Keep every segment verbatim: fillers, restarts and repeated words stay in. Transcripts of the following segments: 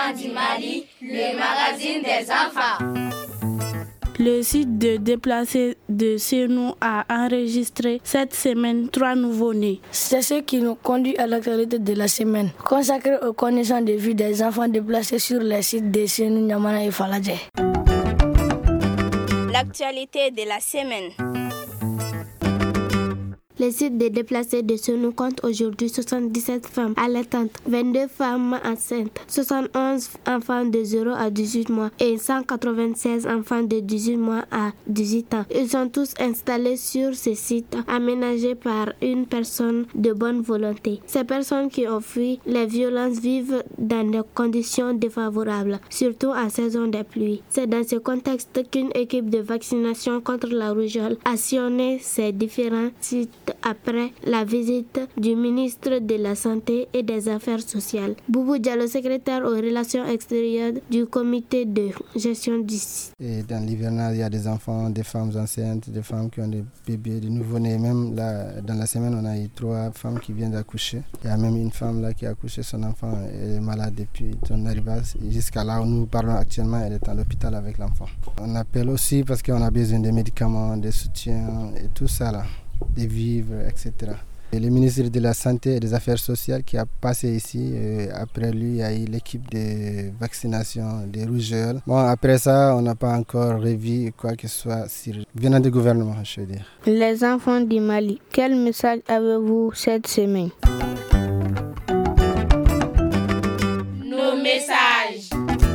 enfants du Mali, le magazine des enfants. Le site de déplacés de Sénou a enregistré cette semaine trois nouveaux-nés. C'est ce qui nous conduit à l'actualité de la semaine, consacrée aux conditions de vie des enfants déplacés sur les sites de Sénou, Niamana et Faladje. L'actualité de la semaine. Le site des déplacés de Sénou compte aujourd'hui soixante-dix-sept femmes allaitantes, vingt-deux femmes enceintes, soixante-onze enfants de zéro à dix-huit mois et cent quatre-vingt-seize enfants de dix-huit mois à dix-huit ans. Ils sont tous installés sur ces sites aménagés par une personne de bonne volonté. Ces personnes qui ont fui les violences vivent dans des conditions défavorables, surtout en saison des pluies. C'est dans ce contexte qu'une équipe de vaccination contre la rougeole a sillonné ces différents sites après la visite du ministre de la Santé et des Affaires sociales. Boubou Diallo, secrétaire aux relations extérieures du comité de gestion du site. Et dans l'hivernage, il y a des enfants, des femmes enceintes, des femmes qui ont des bébés, des nouveau-nés. Même là, dans la semaine, on a eu trois femmes qui viennent d'accoucher. Il y a même une femme là qui a accouché son enfant. Elle est malade depuis son arrivage. Jusqu'à là où nous parlons actuellement, elle est à l'hôpital avec l'enfant. On appelle aussi parce qu'on a besoin de médicaments, de soutien et tout ça là. Des vivres, et cetera. Et le ministre de la Santé et des Affaires sociales qui a passé ici, euh, après lui, il y a eu l'équipe de vaccination des rougeoles. Bon, après ça, on n'a pas encore revu quoi que ce soit sur... venant du gouvernement, je veux dire. Les enfants du Mali, quel message avez-vous cette semaine? Nos messages.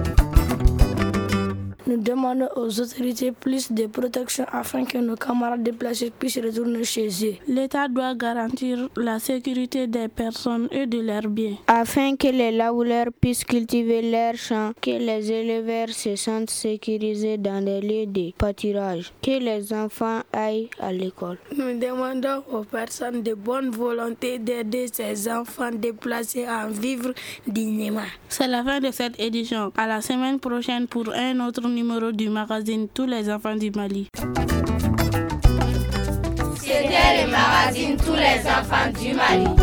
Nous demandons aux autorités plus de protection afin que nos camarades déplacés puissent retourner chez eux. L'État doit garantir la sécurité des personnes et de leurs biens, afin que les laboureurs puissent cultiver leurs champs, que les éleveurs se sentent sécurisés dans les lieux de pâturage, que les enfants aillent à l'école. Nous demandons aux personnes de bonne volonté d'aider ces enfants déplacés à vivre dignement. C'est la fin de cette édition. À la semaine prochaine pour un autre numéro du magazine Tous les enfants du Mali. C'était le magazine Tous les enfants du Mali.